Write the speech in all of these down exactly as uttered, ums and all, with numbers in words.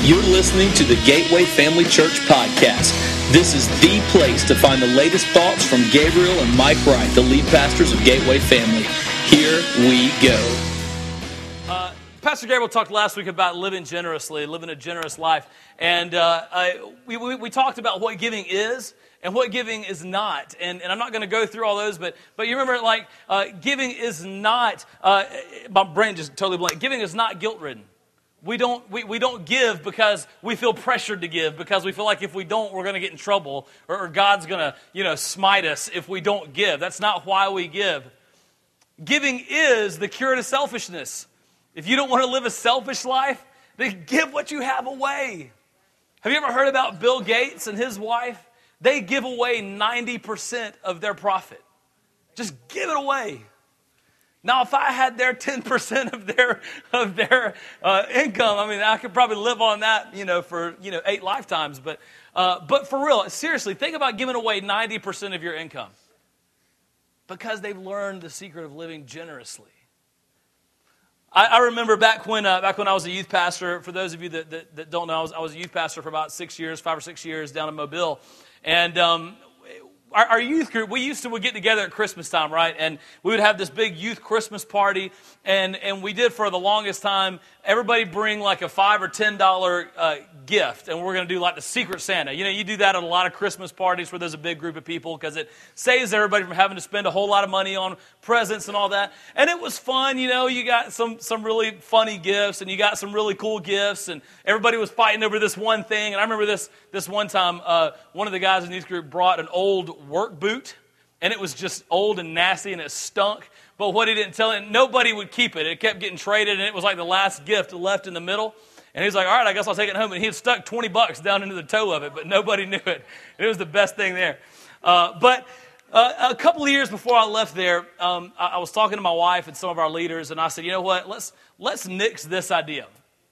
You're listening to the Gateway Family Church podcast. This is the place to find the latest thoughts from Gabriel and Mike Wright, the lead pastors of Gateway Family. Here we go. Uh, Pastor Gabriel talked last week about living generously, living a generous life. And uh, I, we, we, we talked about what giving is and what giving is not. And, and I'm not going to go through all those, but but you remember, like, uh, giving is not, uh, my brain just totally blank. Giving is not guilt-ridden. We don't we, we don't give because we feel pressured to give, because we feel like if we don't, we're going to get in trouble, or, or God's going to, you know, smite us if we don't give. That's not why we give. Giving is the cure to selfishness. If you don't want to live a selfish life, then give what you have away. Have you ever heard about Bill Gates and his wife? They give away ninety percent of their profit. Just give it away. Now, if I had their ten percent of their of their uh, income, I mean, I could probably live on that, you know, for, you know, eight lifetimes. But uh, but for real, seriously, think about giving away ninety percent of your income, because they've learned the secret of living generously. I, I remember back when uh, back when I was a youth pastor. For those of you that, that, that don't know, I was, I was a youth pastor for about six years, five or six years down in Mobile, and um, Our, our youth group, we used to would get together at Christmas time, right? And we would have this big youth Christmas party, and, and we did for the longest time. Everybody bring like a five or ten dollar uh, gift, and we're going to do like the Secret Santa. You know, you do that at a lot of Christmas parties where there's a big group of people, because it saves everybody from having to spend a whole lot of money on presents and all that. And it was fun, you know. You got some some really funny gifts, and you got some really cool gifts, and everybody was fighting over this one thing. And I remember this this one time, uh, one of the guys in the youth group brought an old work boot, and it was just old and nasty, and it stunk. But what he didn't tell him, nobody would keep it. It kept getting traded, and it was like the last gift left in the middle. And he was like, all right, I guess I'll take it home. And he had stuck twenty bucks down into the toe of it, but nobody knew it. It was the best thing there. Uh, but uh, a couple of years before I left there, um, I, I was talking to my wife and some of our leaders, and I said, you know what, let's let's nix this idea.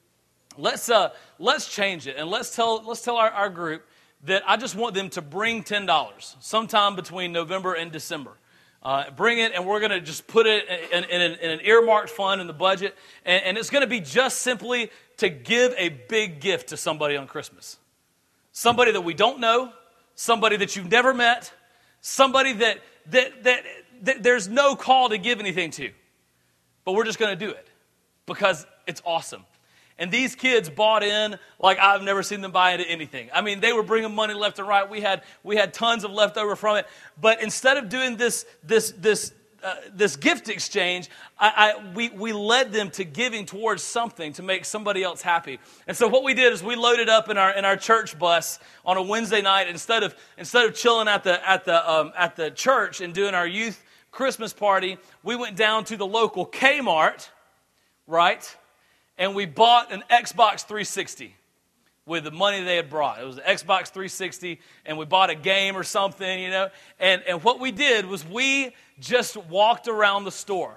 Let's uh, let's change it, and let's tell let's tell our, our group that I just want them to bring ten dollars sometime between November and December. Uh, bring it, and we're going to just put it in, in, in, in an earmarked fund in the budget, and, and it's going to be just simply to give a big gift to somebody on Christmas. Somebody that we don't know, somebody that you've never met, somebody that that that, that there's no call to give anything to, but we're just going to do it because it's awesome. And these kids bought in like I've never seen them buy into anything. I mean, they were bringing money left and right. We had we had tons of leftover from it. But instead of doing this this this uh, this gift exchange, I, I we we led them to giving towards something to make somebody else happy. And so what we did is we loaded up in our in our church bus on a Wednesday night, instead of instead of chilling at the at the um, at the church and doing our youth Christmas party, we went down to the local Kmart, right? And we bought an Xbox three sixty with the money they had brought. It was an Xbox three sixty, and we bought a game or something, you know. And, and what we did was we just walked around the store.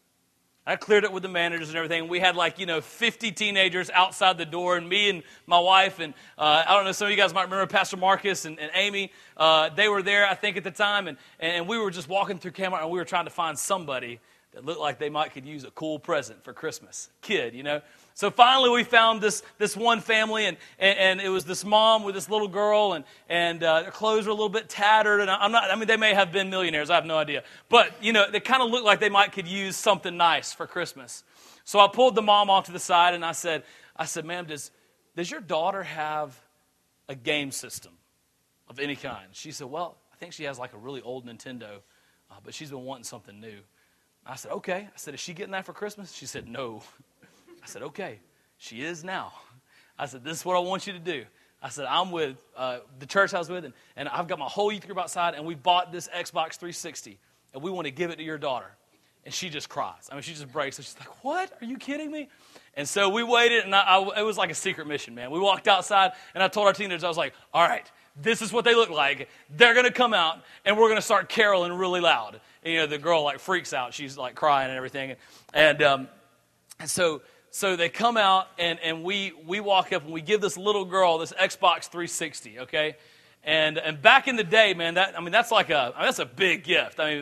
I cleared it with the managers and everything. We had like, you know, fifty teenagers outside the door, and me and my wife, and uh, I don't know, some of you guys might remember Pastor Marcus and, and Amy. Uh, they were there, I think, at the time, and, and we were just walking through Kmart, and we were trying to find somebody that looked like they might could use a cool present for Christmas. Kid, you know. So finally we found this this one family, and, and, and it was this mom with this little girl, and, and uh, their clothes were a little bit tattered. And I'm not, I mean, they may have been millionaires. I have no idea. But, you know, they kind of looked like they might could use something nice for Christmas. So I pulled the mom off to the side, and I said, I said, ma'am, does, does your daughter have a game system of any kind? She said, well, I think she has like a really old Nintendo, uh, but she's been wanting something new. I said, okay. I said, is she getting that for Christmas? She said, no. I said, okay, she is now. I said, this is what I want you to do. I said, I'm with uh, the church I was with, and, and I've got my whole youth group outside, and we bought this Xbox three sixty, and we want to give it to your daughter. And she just cries. I mean, she just breaks. And she's like, what? Are you kidding me? And so we waited, and I, I, it was like a secret mission, man. We walked outside, and I told our teenagers, I was like, all right, this is what they look like. They're going to come out, and we're going to start caroling really loud. And, you know, the girl, like, freaks out. She's, like, crying and everything. And, and, um, and so so they come out, and, and we we walk up, and we give this little girl this Xbox three sixty, okay? And and back in the day, man, that I mean, that's like a I mean, that's a big gift. I mean, it,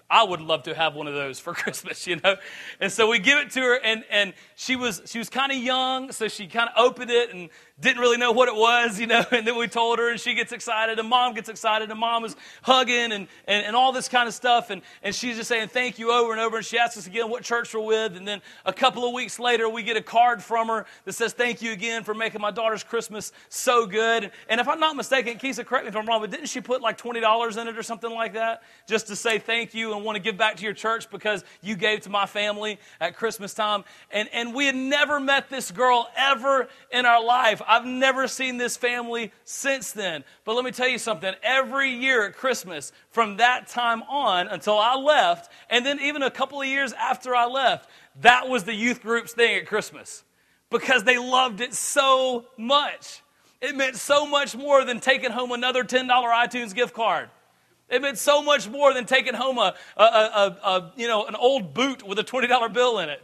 I would love to have one of those for Christmas, you know. And so we give it to her, and, and she was she was kind of young, so she kind of opened it and didn't really know what it was, you know. And then we told her, and she gets excited, and Mom gets excited, and Mom is hugging and, and, and all this kind of stuff. And, and she's just saying thank you over and over. And she asks us again what church we're with. And then a couple of weeks later, we get a card from her that says thank you again for making my daughter's Christmas so good. And if I'm not mistaken, Keisha, correct me if I'm wrong, but didn't she put like twenty dollars in it or something like that just to say thank you and want to give back to your church because you gave to my family at Christmas time? And, and we had never met this girl ever in our life. I've never seen this family since then. But let me tell you something. Every year at Christmas, from that time on until I left, and then even a couple of years after I left, that was the youth group's thing at Christmas because they loved it so much. It meant so much more than taking home another ten dollars iTunes gift card. It meant so much more than taking home a, a, a, a you know an old boot with a twenty dollar bill in it.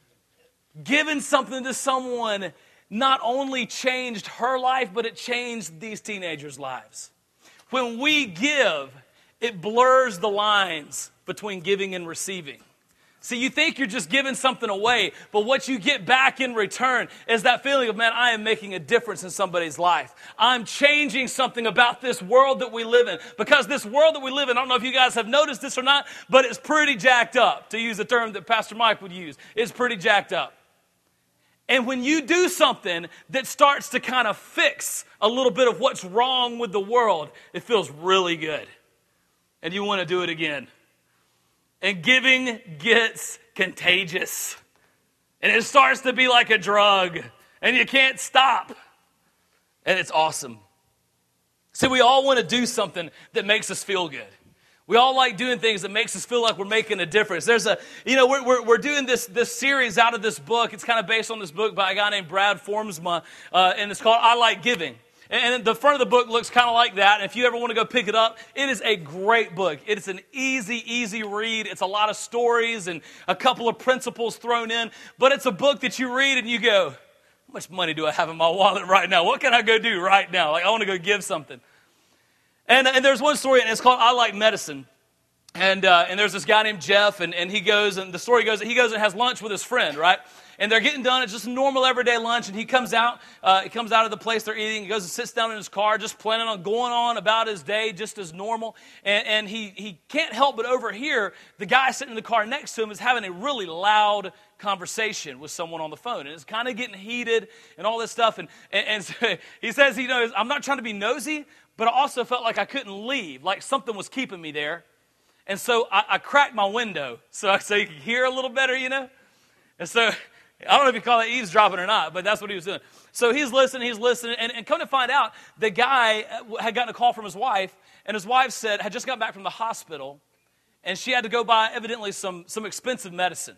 Giving something to someone not only changed her life, but it changed these teenagers' lives. When we give, it blurs the lines between giving and receiving. See, you think you're just giving something away, but what you get back in return is that feeling of, man, I am making a difference in somebody's life. I'm changing something about this world that we live in. Because this world that we live in, I don't know if you guys have noticed this or not, but it's pretty jacked up, to use a term that Pastor Mike would use. It's pretty jacked up. And when you do something that starts to kind of fix a little bit of what's wrong with the world, it feels really good. And you want to do it again. And giving gets contagious. And it starts to be like a drug. And you can't stop. And it's awesome. See, we all want to do something that makes us feel good. We all like doing things that makes us feel like we're making a difference. There's a, you know, we're, we're, we're doing this, this series out of this book. It's kind of based on this book by a guy named Brad Formsma, uh, and it's called I Like Giving. And the front of the book looks kind of like that. And if you ever want to go pick it up, it is a great book. It is an easy, easy read. It's a lot of stories and a couple of principles thrown in. But it's a book that you read and you go, how much money do I have in my wallet right now? What can I go do right now? Like, I want to go give something. And, and there's one story, and it's called I Like Medicine. And uh, and there's this guy named Jeff, and, and he goes, and the story goes that he goes and has lunch with his friend, right? And they're getting done. It's just a normal everyday lunch, and he comes out. Uh, he comes out of the place they're eating. He goes and sits down in his car, just planning on going on about his day, just as normal. And, and he he can't help but overhear the guy sitting in the car next to him is having a really loud conversation with someone on the phone, and it's kind of getting heated and all this stuff. And and, and so he says, you know, I'm not trying to be nosy, but I also felt like I couldn't leave, like something was keeping me there. And so I, I cracked my window so, so you could hear a little better, you know. And so I don't know if you call that eavesdropping or not, but that's what he was doing. So he's listening, he's listening, and, and come to find out, the guy had gotten a call from his wife, and his wife said, had just got back from the hospital, and she had to go buy, evidently, some, some expensive medicine.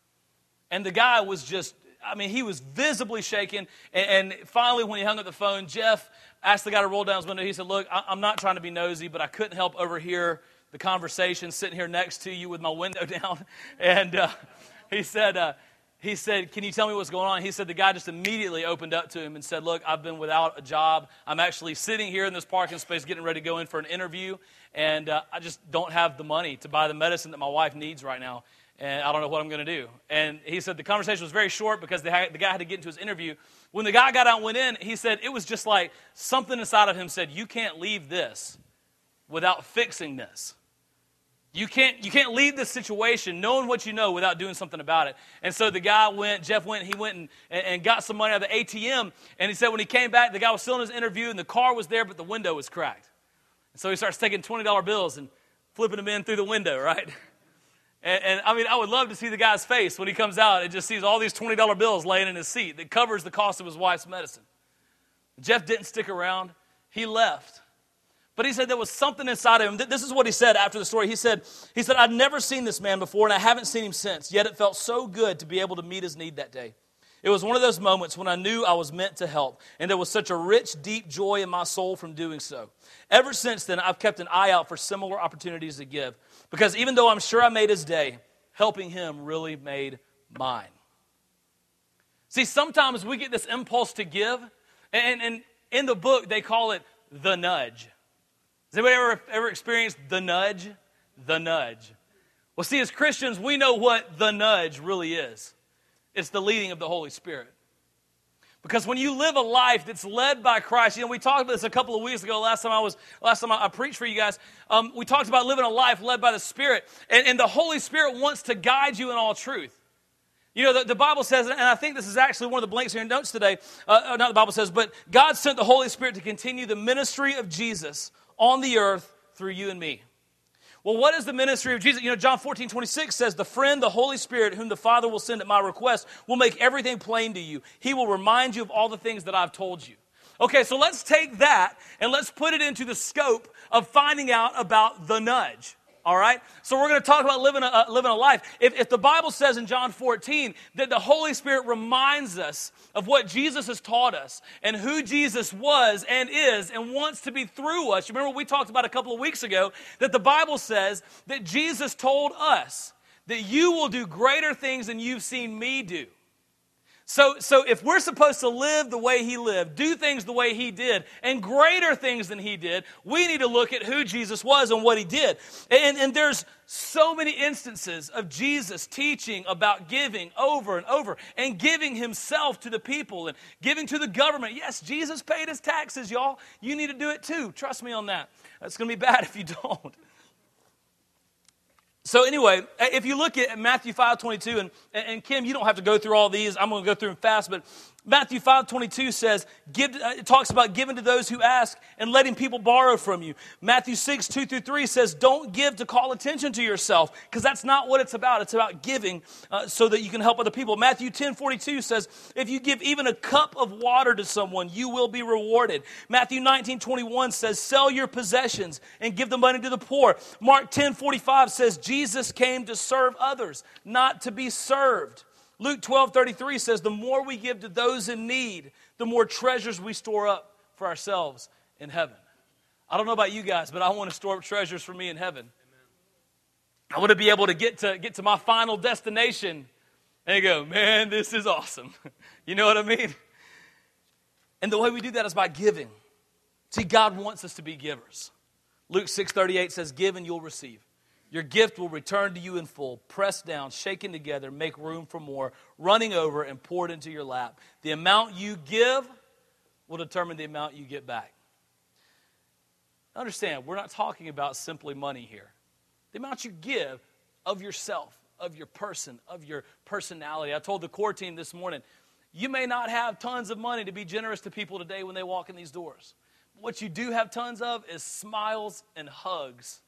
And the guy was just, I mean, he was visibly shaken, and, and finally, when he hung up the phone, Jeff asked the guy to roll down his window. He said, look, I, I'm not trying to be nosy, but I couldn't help overhear the conversation sitting here next to you with my window down. And uh, he said, uh, he said, can you tell me what's going on? He said the guy just immediately opened up to him and said, look, I've been without a job. I'm actually sitting here in this parking space getting ready to go in for an interview, and uh, I just don't have the money to buy the medicine that my wife needs right now, and I don't know what I'm going to do. And he said the conversation was very short because the, the guy had to get into his interview. When the guy got out and went in, he said it was just like something inside of him said, you can't leave this without fixing this. You can't you can't leave this situation knowing what you know without doing something about it. And so the guy went, Jeff went, he went and, and got some money out of the A T M. And he said when he came back, the guy was still in his interview and the car was there, but the window was cracked. And so he starts taking twenty dollar bills and flipping them in through the window, right? And, and I mean, I would love to see the guy's face when he comes out and just sees all these twenty dollar bills laying in his seat that covers the cost of his wife's medicine. Jeff didn't stick around. He left. But he said there was something inside of him. This is what he said after the story. He said, he said, I'd never seen this man before, and I haven't seen him since, yet it felt so good to be able to meet his need that day. It was one of those moments when I knew I was meant to help, and there was such a rich, deep joy in my soul from doing so. Ever since then, I've kept an eye out for similar opportunities to give, because even though I'm sure I made his day, helping him really made mine. See, sometimes we get this impulse to give, and, and in the book, they call it the nudge. Has anybody ever, ever experienced the nudge? The nudge. Well, see, as Christians, we know what the nudge really is. It's the leading of the Holy Spirit. Because when you live a life that's led by Christ, you know, we talked about this a couple of weeks ago. Last time I was, last time I, I preached for you guys, um, we talked about living a life led by the Spirit, and, and the Holy Spirit wants to guide you in all truth. You know, the, the Bible says, and I think this is actually one of the blanks in your notes today. Uh, not the Bible says, but God sent the Holy Spirit to continue the ministry of Jesus on the earth through you and me. Well, what is the ministry of Jesus? You know, John fourteen twenty-six says, the friend, the Holy Spirit, whom the Father will send at my request, will make everything plain to you. He will remind you of all the things that I've told you. Okay, so let's take that and let's put it into the scope of finding out about the nudge. All right? So we're going to talk about living a, uh, living a life. If, if the Bible says in John fourteen that the Holy Spirit reminds us of what Jesus has taught us and who Jesus was and is and wants to be through us. You remember what we talked about a couple of weeks ago, that the Bible says that Jesus told us that you will do greater things than you've seen me do. So, so if we're supposed to live the way he lived, do things the way he did, and greater things than he did, we need to look at who Jesus was and what he did. And, and there's so many instances of Jesus teaching about giving over and over, and giving himself to the people, and giving to the government. Yes, Jesus paid his taxes, y'all. You need to do it too. Trust me on that. It's going to be bad if you don't. So anyway, if you look at Matthew five twenty-two, and, and Kim, you don't have to go through all these. I'm going to go through them fast, but Matthew five twenty-two says, give, uh, it talks about giving to those who ask and letting people borrow from you. Matthew six, two through three says, don't give to call attention to yourself, because that's not what it's about. It's about giving uh, so that you can help other people. Matthew ten forty-two says, if you give even a cup of water to someone, you will be rewarded. Matthew nineteen twenty-one says, sell your possessions and give the money to the poor. Mark ten forty-five says, Jesus came to serve others, not to be served. Luke twelve thirty-three says, the more we give to those in need, the more treasures we store up for ourselves in heaven. I don't know about you guys, but I want to store up treasures for me in heaven. Amen. I want to be able to get to get to my final destination and go, man, this is awesome. You know what I mean? And the way we do that is by giving. See, God wants us to be givers. Luke six thirty-eight says, give and you'll receive. Your gift will return to you in full, pressed down, shaken together, make room for more, running over and poured into your lap. The amount you give will determine the amount you get back. Understand, we're not talking about simply money here. The amount you give of yourself, of your person, of your personality. I told the core team this morning, you may not have tons of money to be generous to people today when they walk in these doors. What you do have tons of is smiles and hugs.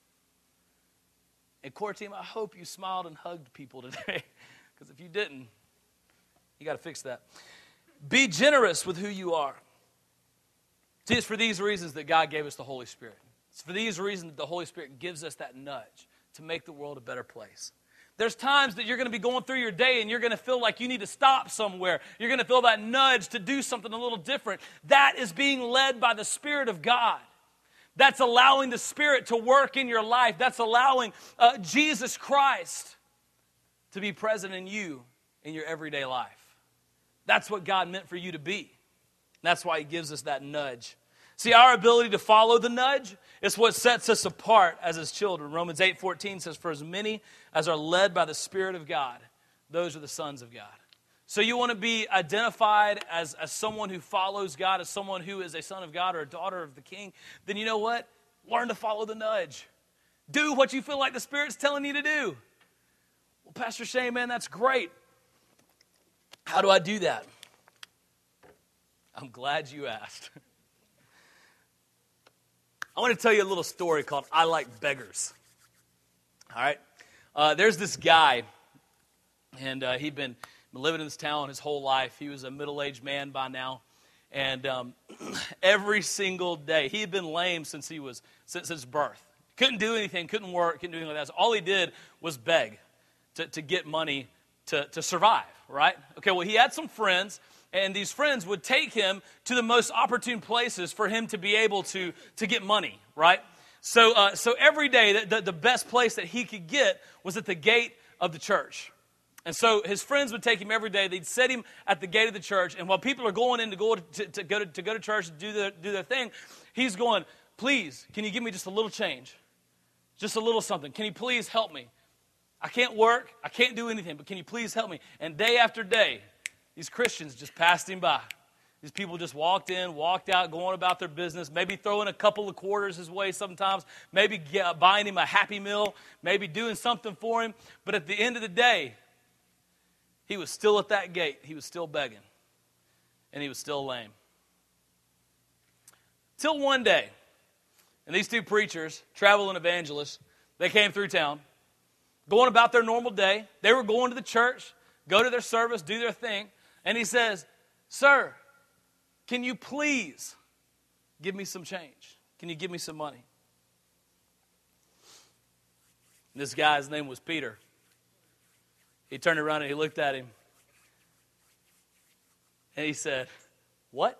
And core team, I hope you smiled and hugged people today, because if you didn't, you got to fix that. Be generous with who you are. See, it's for these reasons that God gave us the Holy Spirit. It's for these reasons that the Holy Spirit gives us that nudge to make the world a better place. There's times that you're going to be going through your day and you're going to feel like you need to stop somewhere. You're going to feel that nudge to do something a little different. That is being led by the Spirit of God. That's allowing the Spirit to work in your life. That's allowing uh, Jesus Christ to be present in you in your everyday life. That's what God meant for you to be. That's why he gives us that nudge. See, our ability to follow the nudge is what sets us apart as his children. Romans eight fourteen says, for as many as are led by the Spirit of God, those are the sons of God. So you want to be identified as, as someone who follows God, as someone who is a son of God or a daughter of the King, then you know what? Learn to follow the nudge. Do what you feel like the Spirit's telling you to do. Well, Pastor Shane, man, that's great. How do I do that? I'm glad you asked. I want to tell you a little story called I Like Beggars. All right? Uh, there's this guy, and uh, he'd been... been living in this town his whole life. He was a middle-aged man by now. And um, every single day, he had been lame since he was since his birth. Couldn't do anything, couldn't work, couldn't do anything like that. So all he did was beg to, to get money to, to survive, right? Okay, well, he had some friends, and these friends would take him to the most opportune places for him to be able to, to get money, right? So, uh, so every day, the, the, the best place that he could get was at the gate of the church. And so his friends would take him every day. They'd set him at the gate of the church. And while people are going in to go to, to, go, to, to go to church and do their, do their thing, he's going, please, can you give me just a little change? Just a little something. Can you please help me? I can't work. I can't do anything, but can you please help me? And day after day, these Christians just passed him by. These people just walked in, walked out, going about their business, maybe throwing a couple of quarters his way sometimes, maybe get, buying him a Happy Meal, maybe doing something for him. But at the end of the day, he was still at that gate. He was still begging, and he was still lame. Till one day, and these two preachers, traveling evangelists, they came through town, going about their normal day. They were going to the church, go to their service, do their thing. And he says, "Sir, can you please give me some change? Can you give me some money?" And this guy's name was Peter. He turned around and he looked at him. And he said, "What?"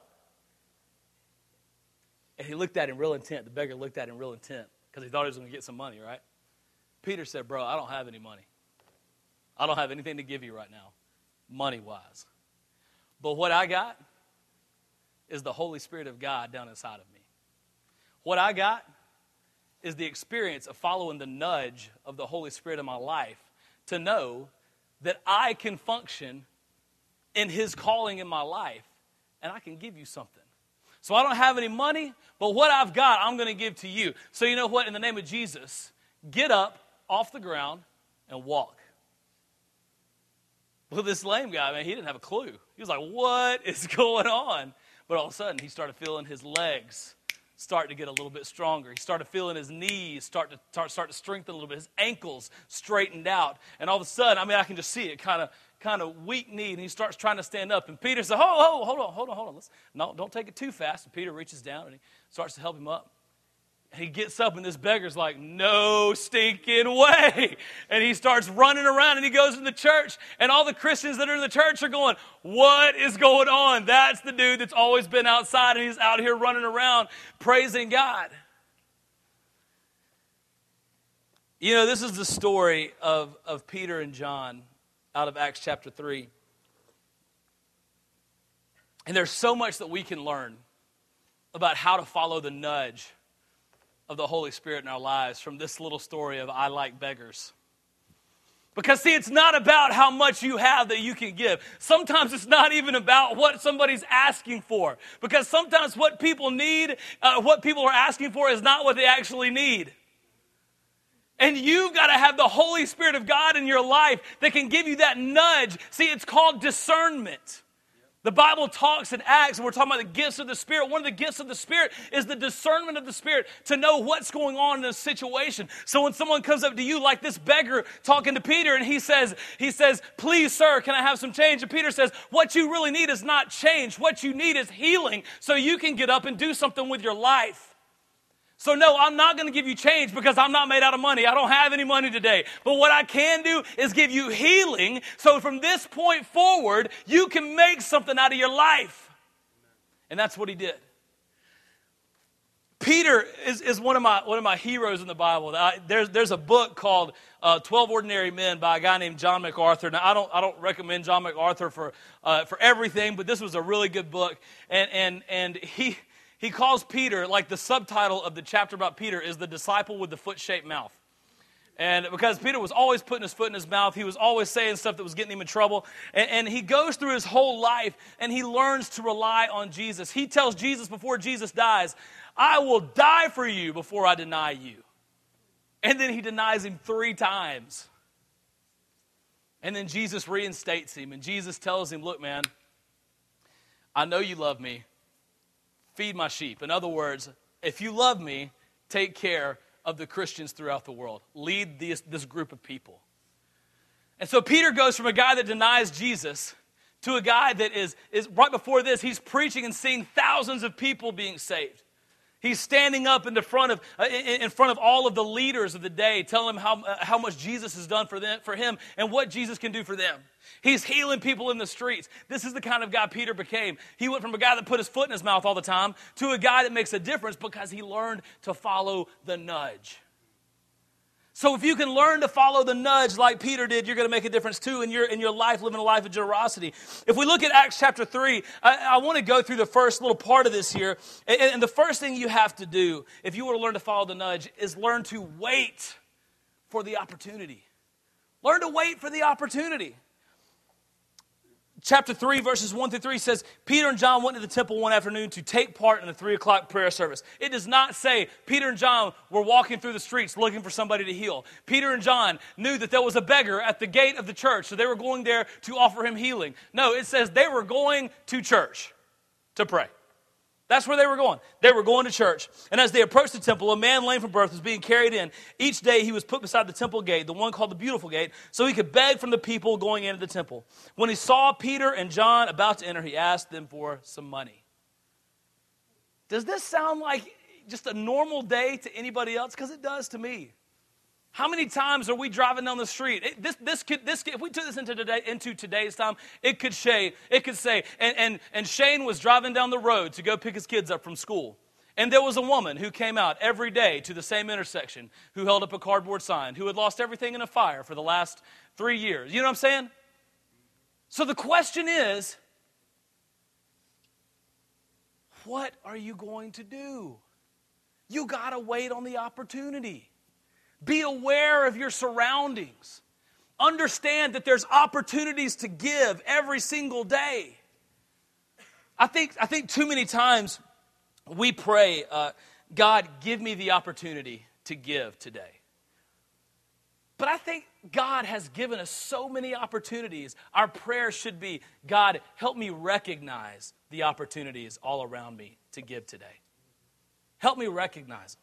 And he looked at him real intent. The beggar looked at him real intent because he thought he was going to get some money, right? Peter said, "Bro, I don't have any money. I don't have anything to give you right now, money-wise. But what I got is the Holy Spirit of God down inside of me. What I got is the experience of following the nudge of the Holy Spirit in my life to know that I can function in His calling in my life, and I can give you something. So I don't have any money, but what I've got, I'm going to give to you. So you know what? In the name of Jesus, get up off the ground and walk." Well, this lame guy, man, he didn't have a clue. He was like, "What is going on?" But all of a sudden, he started feeling his legs start to get a little bit stronger. He started feeling his knees start to start, start to strengthen a little bit. His ankles straightened out. And all of a sudden, I mean, I can just see it, kind of kind of weak knee, and he starts trying to stand up. And Peter said, "Oh, oh, hold on, hold on, hold on. Let's, no, don't take it too fast." And Peter reaches down, and he starts to help him up. He gets up, and this beggar's like, "No stinking way." And he starts running around, and he goes in the church, and all the Christians that are in the church are going, "What is going on? That's the dude that's always been outside, and he's out here running around praising God." You know, this is the story of, of Peter and John out of Acts chapter three. And there's so much that we can learn about how to follow the nudge of the Holy Spirit in our lives from this little story of "I like beggars." Because, see, it's not about how much you have that you can give. Sometimes it's not even about what somebody's asking for. Because sometimes what people need, uh, what people are asking for is not what they actually need. And you've got to have the Holy Spirit of God in your life that can give you that nudge. See, it's called discernment. The Bible talks in Acts, and we're talking about the gifts of the Spirit. One of the gifts of the Spirit is the discernment of the Spirit to know what's going on in a situation. So when someone comes up to you like this beggar talking to Peter, and he says, he says, "Please, sir, can I have some change?" And Peter says, "What you really need is not change. What you need is healing so you can get up and do something with your life. So no, I'm not going to give you change because I'm not made out of money. I don't have any money today. But what I can do is give you healing so from this point forward, you can make something out of your life." And that's what he did. Peter is, is one of my one of my heroes in the Bible. I, there's there's a book called uh, twelve Ordinary Men by a guy named John MacArthur. Now I don't I don't recommend John MacArthur for uh, for everything, but this was a really good book. And and and he. He calls Peter, like the subtitle of the chapter about Peter is "The Disciple with the Foot-Shaped Mouth." And because Peter was always putting his foot in his mouth, he was always saying stuff that was getting him in trouble. And, and he goes through his whole life, and he learns to rely on Jesus. He tells Jesus before Jesus dies, "I will die for you before I deny you." And then he denies him three times. And then Jesus reinstates him, and Jesus tells him, "Look, man, I know you love me. Feed my sheep." In other words, if you love me, take care of the Christians throughout the world. Lead this, this group of people. And so Peter goes from a guy that denies Jesus to a guy that is, is right before this, he's preaching and seeing thousands of people being saved. He's standing up in the front of uh, in front of all of the leaders of the day, telling them how uh, how much Jesus has done for them, for him, and what Jesus can do for them. He's healing people in the streets. This is the kind of guy Peter became. He went from a guy that put his foot in his mouth all the time to a guy that makes a difference because he learned to follow the nudge. So if you can learn to follow the nudge like Peter did, you're going to make a difference too in your in your life, living a life of generosity. If we look at Acts chapter three, I, I want to go through the first little part of this here. And, and the first thing you have to do, if you want to learn to follow the nudge, is learn to wait for the opportunity. Learn to wait for the opportunity. Chapter three, verses one through three says, Peter and John went to the temple one afternoon to take part in the three o'clock prayer service. It does not say Peter and John were walking through the streets looking for somebody to heal. Peter and John knew that there was a beggar at the gate of the church, so they were going there to offer him healing. No, it says they were going to church to pray. That's where they were going. They were going to church. And as they approached the temple, a man lame from birth was being carried in. Each day he was put beside the temple gate, the one called the Beautiful Gate, so he could beg from the people going into the temple. When he saw Peter and John about to enter, he asked them for some money. Does this sound like just a normal day to anybody else? Because it does to me. How many times are we driving down the street? It, this, this could, this could, if we took this into today, into today's time, it could say, it could say, and, and, and Shane was driving down the road to go pick his kids up from school. And there was a woman who came out every day to the same intersection, who held up a cardboard sign, who had lost everything in a fire for the last three years. You know what I'm saying? So the question is, what are you going to do? You got to wait on the opportunity. Be aware of your surroundings. Understand that there's opportunities to give every single day. I think, I think too many times we pray, uh, God, give me the opportunity to give today. But I think God has given us so many opportunities. Our prayer should be, God, help me recognize the opportunities all around me to give today. Help me recognize them.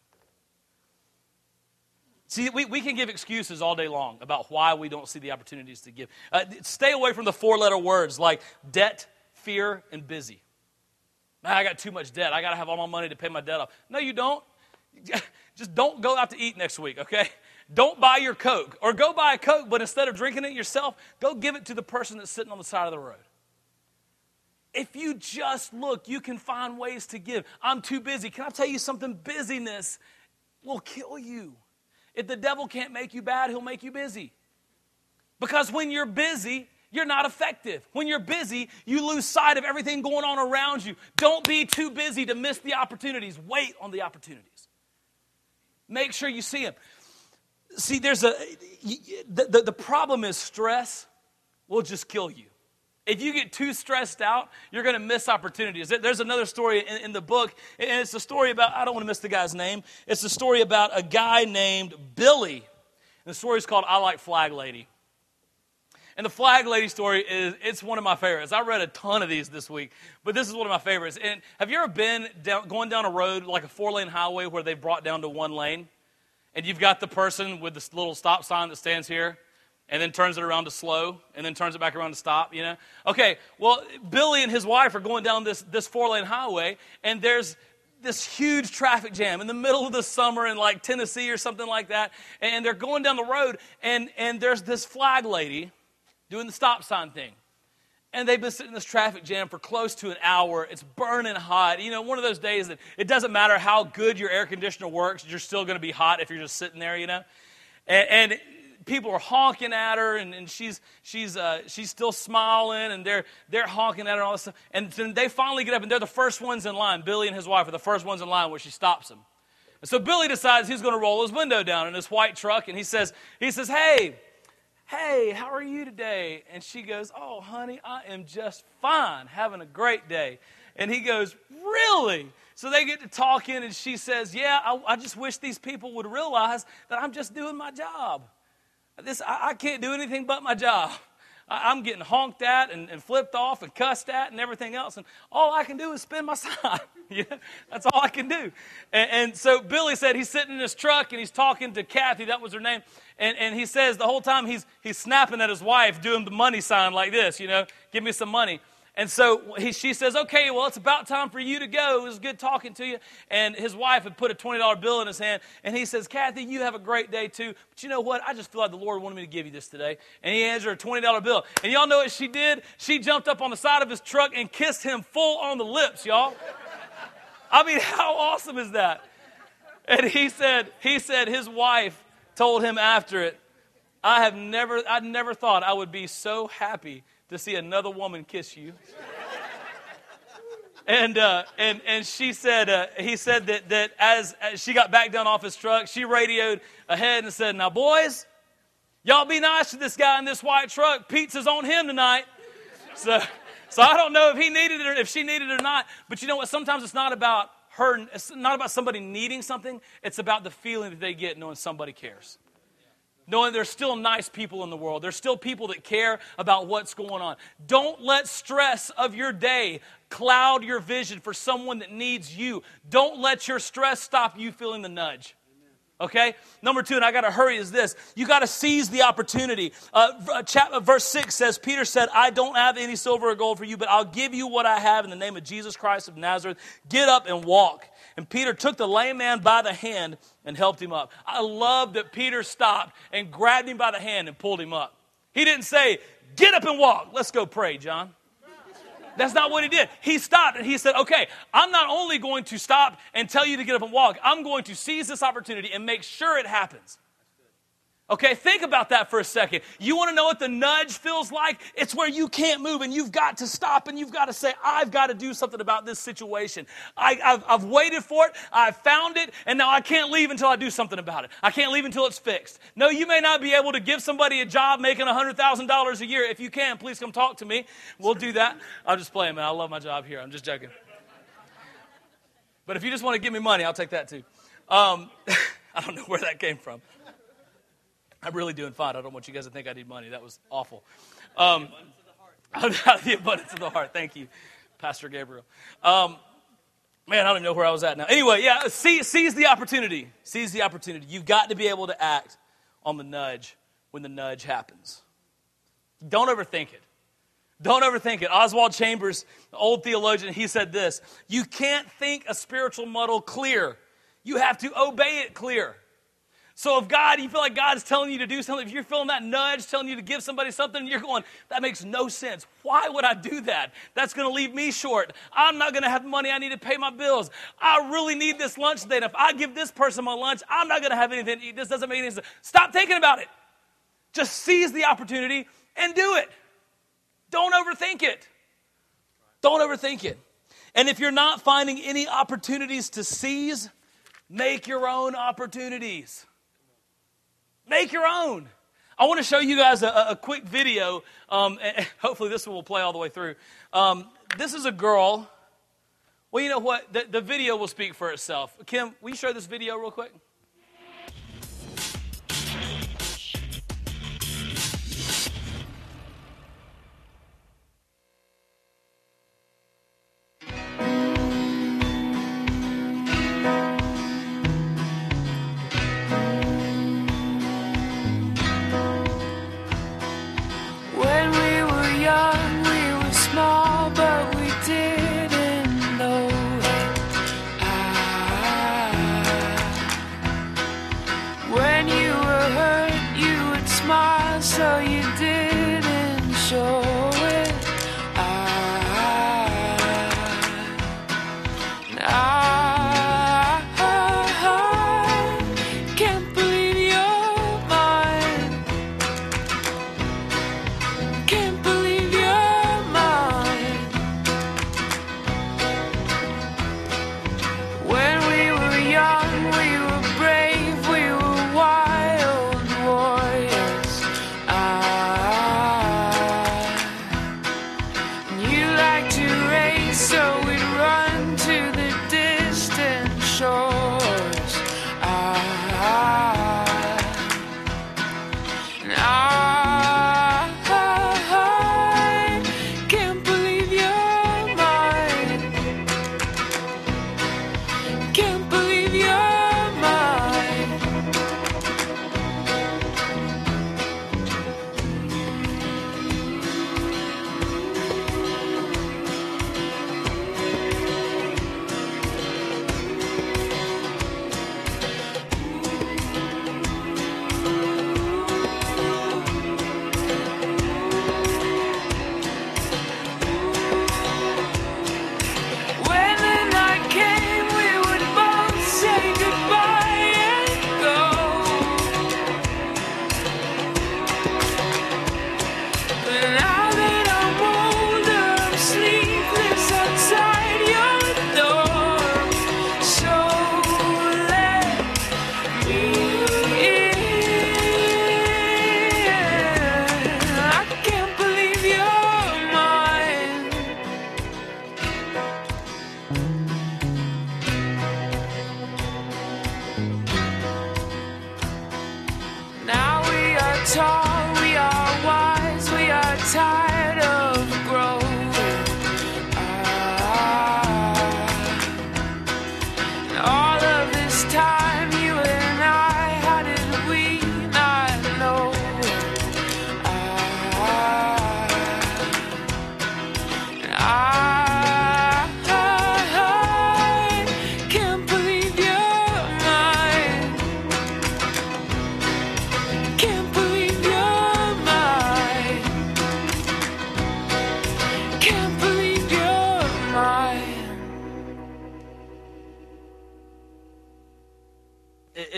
See, we, we can give excuses all day long about why we don't see the opportunities to give. Uh, stay away from the four-letter words like debt, fear, and busy. Man, I got too much debt. I got to have all my money to pay my debt off. No, you don't. Just don't go out to eat next week, okay? Don't buy your Coke. Or go buy a Coke, but instead of drinking it yourself, go give it to the person that's sitting on the side of the road. If you just look, you can find ways to give. I'm too busy. Can I tell you something? Busyness will kill you. If the devil can't make you bad, he'll make you busy. Because when you're busy, you're not effective. When you're busy, you lose sight of everything going on around you. Don't be too busy to miss the opportunities. Wait on the opportunities. Make sure you see them. See, there's a the, the, the problem is stress will just kill you. If you get too stressed out, you're going to miss opportunities. There's another story in, in the book, and it's a story about, I don't want to miss the guy's name. It's a story about a guy named Billy. And the story is called I Like Flag Lady. And the Flag Lady story is, it's one of my favorites. I read a ton of these this week, but this is one of my favorites. And have you ever been down, going down a road, like a four-lane highway where they brought down to one lane? And you've got the person with this little stop sign that stands here, and then turns it around to slow, and then turns it back around to stop, you know? Okay, well, Billy and his wife are going down this, this four-lane highway, and there's this huge traffic jam in the middle of the summer in like Tennessee or something like that, and they're going down the road, and, and there's this flag lady doing the stop sign thing. And they've been sitting in this traffic jam for close to an hour. It's burning hot. You know, one of those days that it doesn't matter how good your air conditioner works, you're still going to be hot if you're just sitting there, you know? And... and people are honking at her, and, and she's she's uh, she's still smiling, and they're they're honking at her and all this stuff. And then they finally get up, and they're the first ones in line. Billy and his wife are the first ones in line where she stops them. And so Billy decides he's going to roll his window down in his white truck, and he says, he says, hey, hey, how are you today? And she goes, oh, honey, I am just fine, having a great day. And he goes, really? So they get to talking, and she says, yeah, I, I just wish these people would realize that I'm just doing my job. This, I, I can't do anything but my job. I, I'm getting honked at and, and flipped off and cussed at and everything else. And all I can do is spend my time. Yeah, that's all I can do. And, and so Billy said he's sitting in his truck and he's talking to Kathy. That was her name. And, and he says the whole time he's, he's snapping at his wife, doing the money sign like this, you know, give me some money. And so he, she says, okay, well, it's about time for you to go. It was good talking to you. And his wife had put a twenty dollar bill in his hand. And he says, Kathy, you have a great day too. But you know what? I just feel like the Lord wanted me to give you this today. And he hands her a twenty dollar bill. And y'all know what she did? She jumped up on the side of his truck and kissed him full on the lips, y'all. I mean, how awesome is that? And he said, he said his wife told him after it, I have never, I never thought I would be so happy to see another woman kiss you. and uh, and and she said, uh, he said that that as, as she got back down off his truck, she radioed ahead and said, now boys, Y'all be nice to this guy in this white truck. Pizza's on him tonight. So, so I don't know if he needed it or if she needed it or not. But you know what? Sometimes it's not about her. It's not about somebody needing something. It's about the feeling that they get knowing somebody cares. Knowing there's still nice people in the world. There's still people that care about what's going on. Don't let stress of your day cloud your vision for someone that needs you. Don't let your stress stop you feeling the nudge. Okay? Number two, and I got to hurry, is this. You got to seize the opportunity. Uh, chapter, verse six says, Peter said, I don't have any silver or gold for you, but I'll give you what I have in the name of Jesus Christ of Nazareth. Get up and walk. And Peter took the lame man by the hand and helped him up. I love that Peter stopped and grabbed him by the hand and pulled him up. He didn't say, get up and walk. Let's go pray, John. That's not what he did. He stopped and he said, okay, I'm not only going to stop and tell you to get up and walk, I'm going to seize this opportunity and make sure it happens. Okay, think about that for a second. You want to know what the nudge feels like? It's where you can't move and you've got to stop and you've got to say, I've got to do something about this situation. I, I've, I've waited for it, I've found it, and now I can't leave until I do something about it. I can't leave until it's fixed. No, you may not be able to give somebody a job making one hundred thousand dollars a year. If you can, please come talk to me. We'll do that. I'll just play, man. I love my job here. I'm just joking. But if you just want to give me money, I'll take that too. Um, I don't know where that came from. I'm really doing fine. I don't want you guys to think I need money. That was awful. Um, out of the abundance of the heart. Thank you, Pastor Gabriel. Um, man, I don't even know where I was at now. Anyway, yeah, see, seize the opportunity. Seize the opportunity. You've got to be able to act on the nudge when the nudge happens. Don't overthink it. Don't overthink it. Oswald Chambers, the old theologian, he said this: you can't think a spiritual muddle clear. You have to obey it clear. So if God, you feel like God's telling you to do something, if you're feeling that nudge, telling you to give somebody something, and you're going, that makes no sense. Why would I do that? That's going to leave me short. I'm not going to have the money I need to pay my bills. I really need this lunch today. And if I give this person my lunch, I'm not going to have anything to eat. This doesn't make any sense. Stop thinking about it. Just seize the opportunity and do it. Don't overthink it. Don't overthink it. And if you're not finding any opportunities to seize, make your own opportunities. Make your own. I want to show you guys a, a quick video. Um, and hopefully this one will play all the way through. Um, this is a girl. Well, you know what? The, the video will speak for itself. Kim, will you show this video real quick?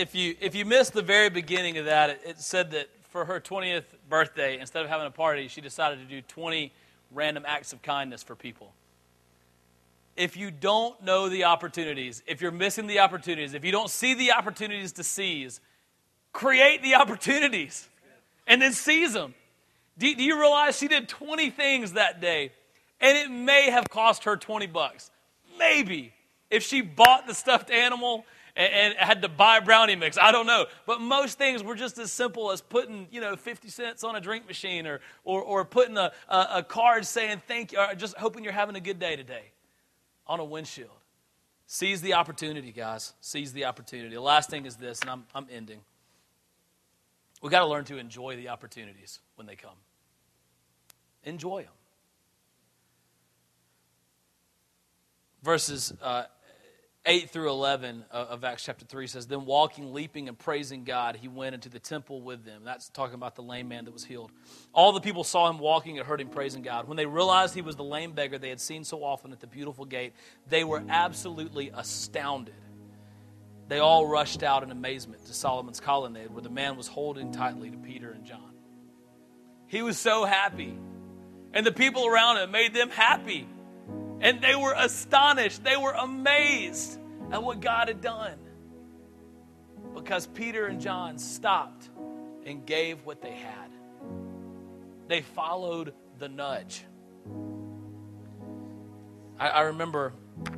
if you if you missed the very beginning of that, it, it said that for her twentieth birthday, instead of having a party, she decided to do twenty random acts of kindness for people. If you don't know the opportunities, if you're missing the opportunities, if you don't see the opportunities to seize, create the opportunities and then seize them. Do, do you realize she did twenty things that day, and it may have cost her twenty bucks? Maybe. If she bought the stuffed animal and, and had to buy brownie mix, I don't know. But most things were just as simple as putting, you know, fifty cents on a drink machine, or or, or putting a, a, a card saying thank you, or just hoping you're having a good day today on a windshield. Seize the opportunity, guys. Seize the opportunity. The last thing is this, and I'm I'm ending. We've got to learn to enjoy the opportunities when they come. Enjoy them. Verses uh, eight through eleven of Acts chapter three says, Then walking, leaping, and praising God, he went into the temple with them. That's talking about the lame man that was healed. All the people saw him walking and heard him praising God. When they realized he was the lame beggar they had seen so often at the beautiful gate, they were absolutely astounded. They all rushed out in amazement to Solomon's colonnade, where the man was holding tightly to Peter and John. He was so happy, and the people around him made them happy. And they were astonished. They were amazed at what God had done. Because Peter and John stopped and gave what they had. They followed the nudge. I, I remember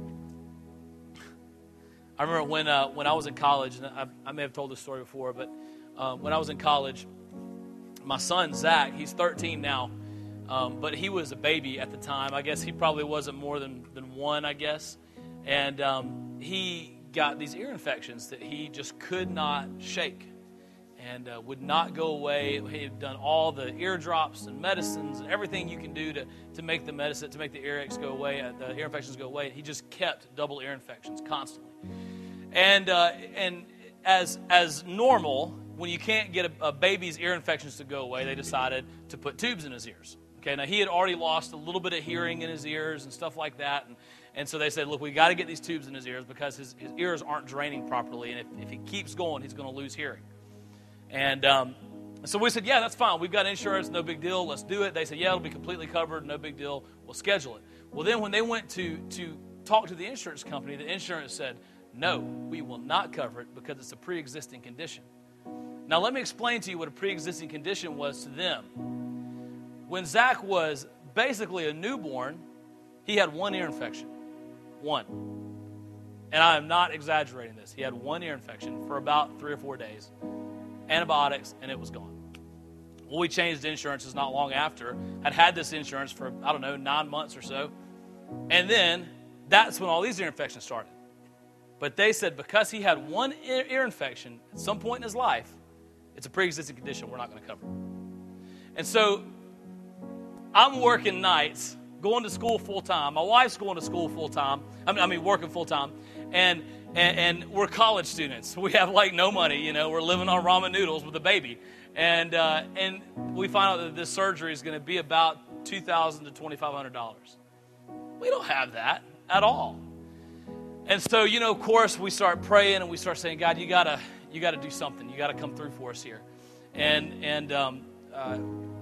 I remember when uh, when I was in college, and I, I may have told this story before, but uh, when I was in college, my son, Zach, he's thirteen now. Um, but he was a baby at the time. I guess he probably wasn't more than, than one, I guess. And um, he got these ear infections that he just could not shake and uh, would not go away. He had done all the ear drops and medicines and everything you can do to, to make the medicine, to make the earaches go away, uh, the ear infections go away. He just kept double ear infections constantly. And uh, and as as normal, when you can't get a, a baby's ear infections to go away, they decided to put tubes in his ears. Okay, now he had already lost a little bit of hearing in his ears and stuff like that. And, and so they said, look, we got to get these tubes in his ears because his, his ears aren't draining properly. And if, if he keeps going, he's going to lose hearing. And um, so we said, yeah, that's fine. We've got insurance, no big deal. Let's do it. They said, yeah, it'll be completely covered, no big deal. We'll schedule it. Well, then when they went to, to talk to the insurance company, the insurance said, no, we will not cover it because it's a pre-existing condition. Now, let me explain to you what a pre-existing condition was to them. When Zach was basically a newborn, he had one ear infection. One. And I am not exaggerating this. He had one ear infection for about three or four days. Antibiotics, and it was gone. Well, we changed insurances not long after. Had had this insurance for, I don't know, nine months or so. And then that's when all these ear infections started. But they said because he had one ear, ear infection at some point in his life, it's a pre-existing condition we're not going to cover. And so I'm working nights, going to school full-time. My wife's going to school full-time. I mean, I mean working full-time. And, and and we're college students. We have, like, no money. You know, we're living on ramen noodles with a baby. And uh, and we find out that this surgery is going to be about two thousand dollars to twenty-five hundred dollars. We don't have that at all. And so, you know, of course, we start praying and we start saying, God, you got to you got to do something. You got to come through for us here. And, and um, uh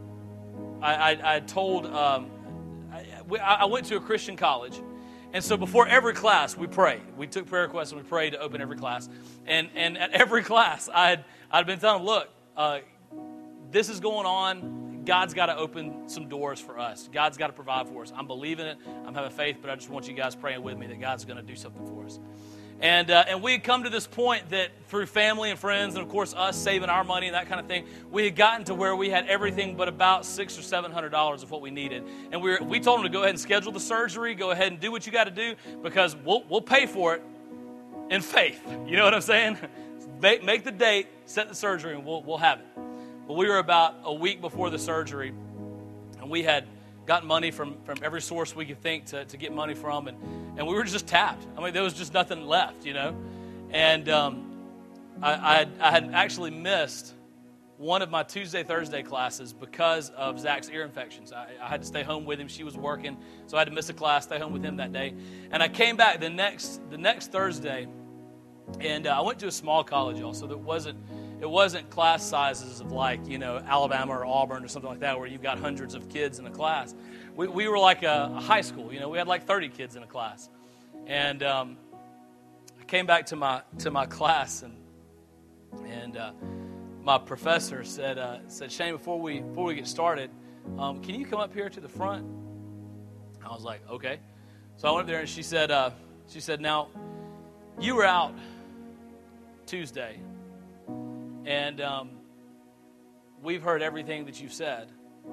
I, I, I told, um, I, I went to a Christian college, and so before every class, we prayed. We took prayer requests and we prayed to open every class. And and at every class, I had I'd been telling them, look, uh, this is going on. God's got to open some doors for us. God's got to provide for us. I'm believing it. I'm having faith, but I just want you guys praying with me that God's going to do something for us. And uh, and we had come to this point that through family and friends, and of course us saving our money and that kind of thing, we had gotten to where we had everything but about six or seven hundred dollars of what we needed. And we were, we told them to go ahead and schedule the surgery, go ahead and do what you got to do, because we'll we'll pay for it in faith. You know what I'm saying? Make, make the date, set the surgery, and we'll we'll have it. But we were about a week before the surgery, and we had gotten money from, from every source we could think to, to get money from, and, and we were just tapped. I mean, there was just nothing left, you know. And um, I, I, had, I had actually missed one of my Tuesday, Thursday classes because of Zach's ear infections. I, I had to stay home with him. She was working, so I had to miss a class, stay home with him that day. And I came back the next the next Thursday, And uh, I went to a small college also that wasn't, it wasn't class sizes of like, you know, Alabama or Auburn or something like that where you've got hundreds of kids in a class. We, we were like a, a high school, you know, we had like thirty kids in a class. And um, I came back to my to my class and and uh, my professor said, uh, said Shane, before we before we get started, um, can you come up here to the front? I was like, okay. So I went up there and she said, uh, she said, now, you were out Tuesday, and um, we've heard everything that you've said,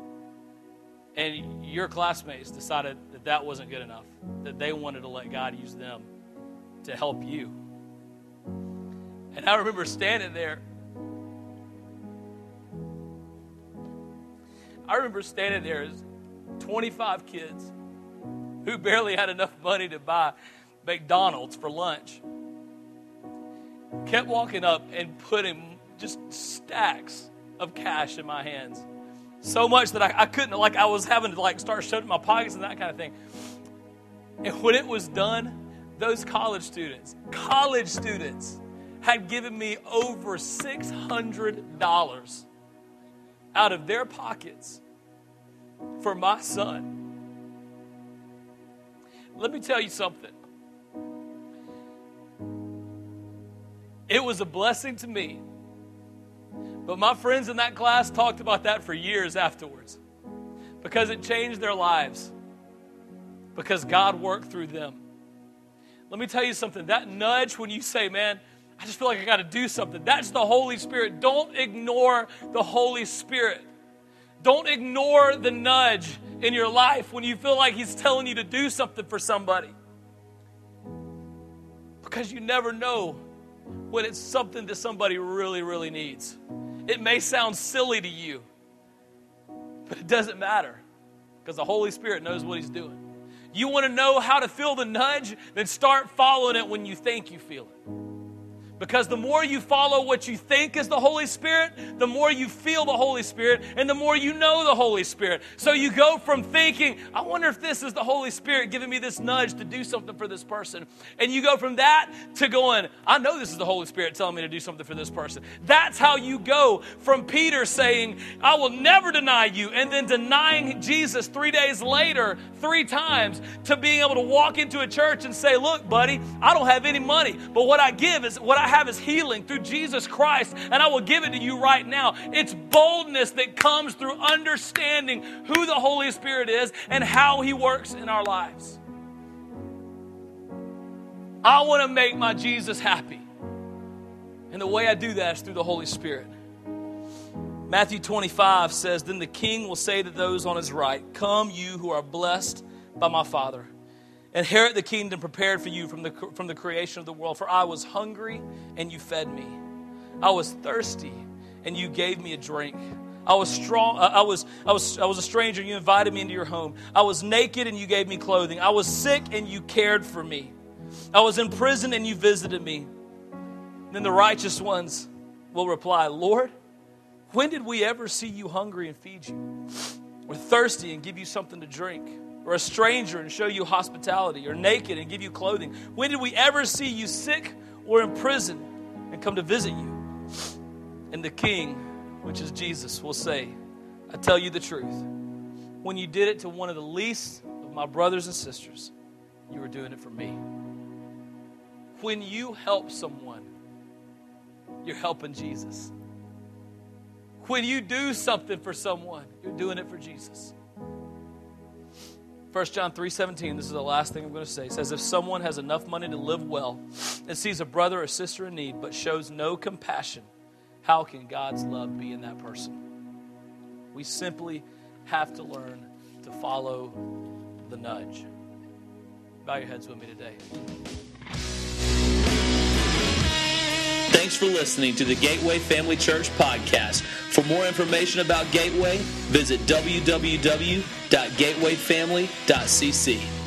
and your classmates decided that that wasn't good enough, that they wanted to let God use them to help you. And I remember standing there. I remember standing there as twenty-five kids who barely had enough money to buy McDonald's for lunch kept walking up and putting just stacks of cash in my hands. So much that I, I couldn't, like I was having to like start shutting my pockets and that kind of thing. And when it was done, those college students, college students had given me over six hundred dollars out of their pockets for my son. Let me tell you something. It was a blessing to me. But my friends in that class talked about that for years afterwards. Because it changed their lives. Because God worked through them. Let me tell you something. That nudge when you say, man, I just feel like I got to do something. That's the Holy Spirit. Don't ignore the Holy Spirit. Don't ignore the nudge in your life when you feel like He's telling you to do something for somebody. Because you never know when it's something that somebody really, really needs. It may sound silly to you, but it doesn't matter because the Holy Spirit knows what He's doing. You want to know how to feel the nudge? Then start following it when you think you feel it. Because the more you follow what you think is the Holy Spirit, the more you feel the Holy Spirit, and the more you know the Holy Spirit. So you go from thinking, I wonder if this is the Holy Spirit giving me this nudge to do something for this person. And you go from that to going, I know this is the Holy Spirit telling me to do something for this person. That's how you go from Peter saying, I will never deny you, and then denying Jesus three days later, three times, to being able to walk into a church and say, look, buddy, I don't have any money, but what I give is what I have is healing through Jesus Christ, and I will give it to you right now. It's boldness that comes through understanding who the Holy Spirit is and how He works in our lives. I want to make my Jesus happy, and the way I do that is through the Holy Spirit. Matthew twenty-five says, then the King will say to those on His right, come you who are blessed by my Father. Inherit the kingdom prepared for you from the from the creation of the world. For I was hungry, and you fed me. I was thirsty, and you gave me a drink. I was strong. Uh, I was I was I was a stranger, and you invited me into your home. I was naked, and you gave me clothing. I was sick, and you cared for me. I was in prison, and you visited me. Then the righteous ones will reply, Lord, when did we ever see you hungry and feed you, or thirsty and give you something to drink? Or a stranger and show you hospitality, or naked and give you clothing? When did we ever see you sick or in prison and come to visit you? And the King, which is Jesus, will say, I tell you the truth. When you did it to one of the least of my brothers and sisters, you were doing it for me. When you help someone, you're helping Jesus. When you do something for someone, you're doing it for Jesus. First John three seventeen, this is the last thing I'm going to say. It says, if someone has enough money to live well and sees a brother or sister in need but shows no compassion, how can God's love be in that person? We simply have to learn to follow the nudge. Bow your heads with me today. Thanks for listening to the Gateway Family Church podcast. For more information about Gateway, visit w w w dot gateway family dot c c.